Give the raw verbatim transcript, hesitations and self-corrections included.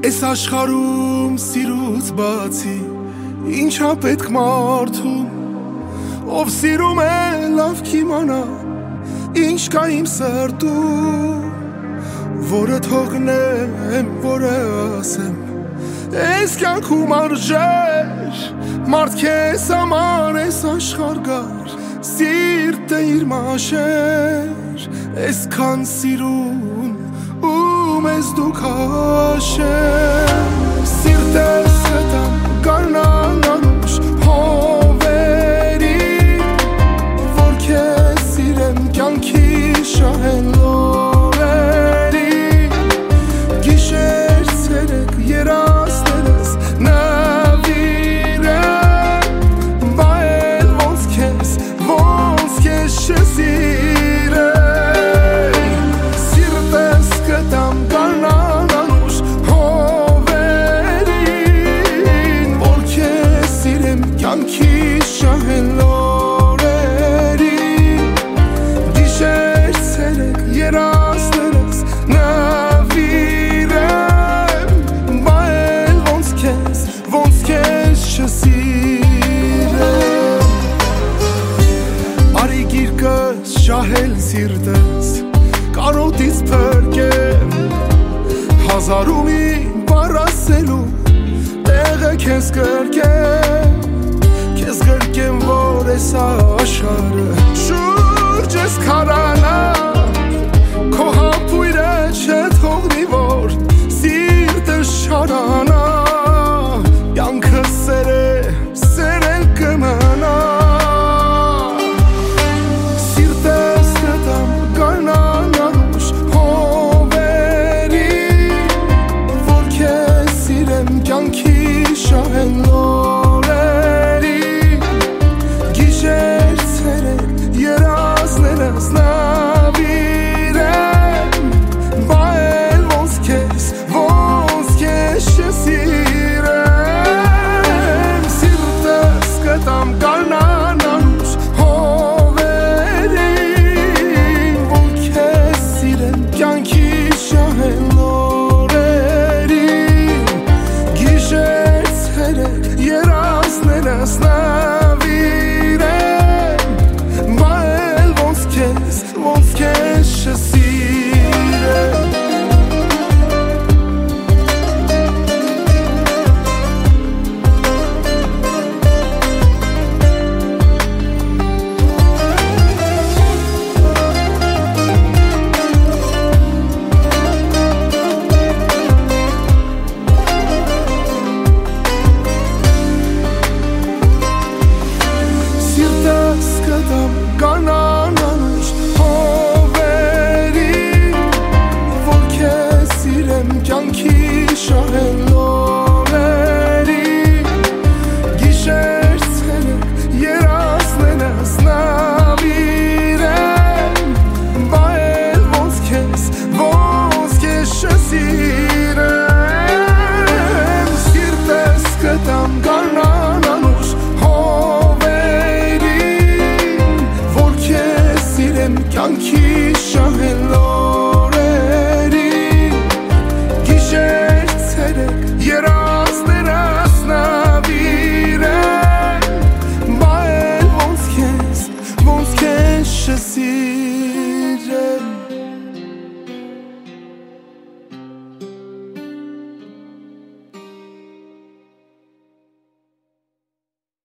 Այս աշխարհում սիրուց բացի ինչա պետք մարդուն, ով սիրում է լավ կիմանա ինչ կա իմ սրտում, որը թողնեմ, որը ասեմ Այս կյանքում արժեր մարդ քեզ համար այս աշխարհ գար սիրտը իր մաշեր այսքան սիրուն ու մեզ դու քաշեր սիրտս հետամ գարնան անուշ հովերի որ քեզ սիրեմ կյանքի շահեն լորերի գիշեր ցերեկ երազներս նավիրեմ բայել ոնց քեզ ոնց քեզ չսիրեմ սիրտս կտամ գարնան անուշ հովերին որ քեզ սիրեմ կյանքի շահեն լորերի գիշեր ցերեկ երազներս նավիրեմ բայել ոնց քեզ ոնց քեզ չսիրեմ արի գիրկս շահել սիրտս կարոտից փրկեմ հազար ու մի բառ ասելու տեղը քեզ գրկեմ քեզ գրկեմ որ այս աշխարհը շուրջս քարանա քո համբույրը չթողնի որ սիրտս շարանա կյանքը սեր է սերել կմնա սիրտս կտամ գարնան անուշ հովերի որ քեզ սիրեմ կյանքի շահեն լորերի գիշեր ցերեկ երազներս նավիրեմ բայել ոնց քեզ ոնց քեզ չսիրեմ սիրտս կտամ գարնան անուշ հովերի որ քեզ սիրեմ կյանքի շահեն լորերի գիշեր ցերեկ երազներս նավիրեմ բայել ոնց քեզ ոնց քեզ չսիրեմ Սիրտս կտամ գարնան անուշ հովերի որ քեզ սիրեմ կյանքի շահեն